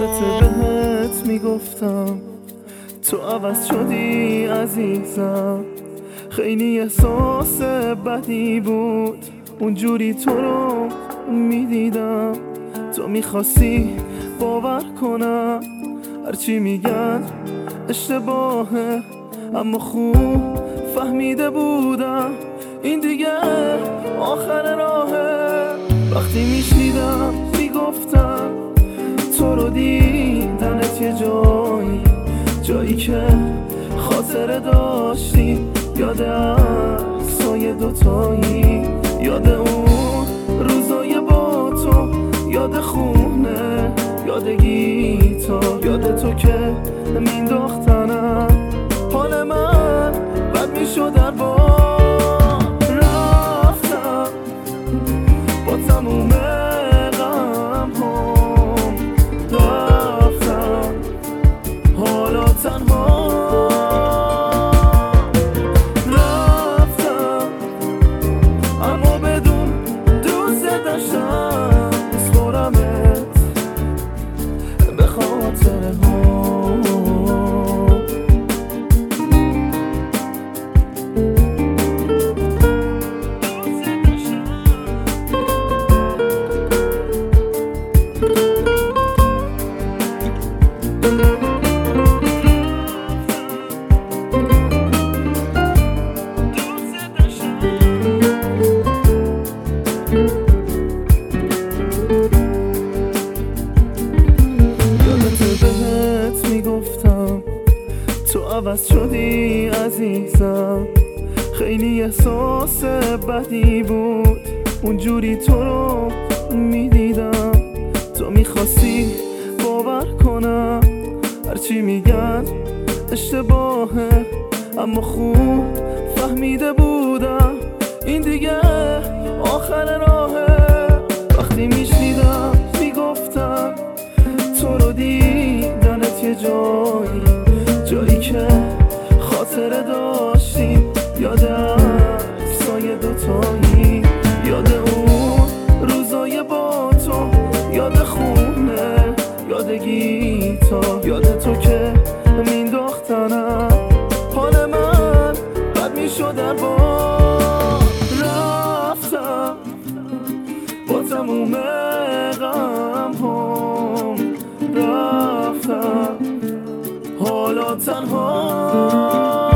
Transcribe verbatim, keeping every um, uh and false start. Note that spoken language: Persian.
یادت بهت میگفتم تو عوض شدی عزیزم. خیلی احساس بدی بود اونجوری تو رو میدیدم. تو میخواستی باور کنم هرچی میگن اشتباهه، اما خوب فهمیده بودم این دیگه آخر راهه. وقتی میشنیدم میگفتم تو رو دیدنت یه جایی جایی که خاطره داشتی، یاد عکسای دوتایی، یاد اون روزای با تو، یاد خونه، یاد گیتار، یاد تو که مینداختنم حال من بد میشد در بار. رفتم با تموم غم هم، رفتم حالا تنها رفتم، اما بدون دوست داشتم میسپرمت به خاطره ها. تو عوض شدی عزیزم. خیلی احساس بدی بود اونجوری تو رو میدیدم. تو میخواستی باور کنم هرچی میگن اشتباهه، اما خوب فهمیده بودم این دیگه آخر راهه. وقتی میشنیدم میگفتم تو رو دیدنت یه جایی جایی که خاطره داشتیم، یاد عکسای دوتایی، یاد اون روزای با تو، یاد خونه، یاد گیتار، یاد تو که مینداختنم حال من بد میشد در بار. رفتم با تموم غم هم، رفتم حالا تنها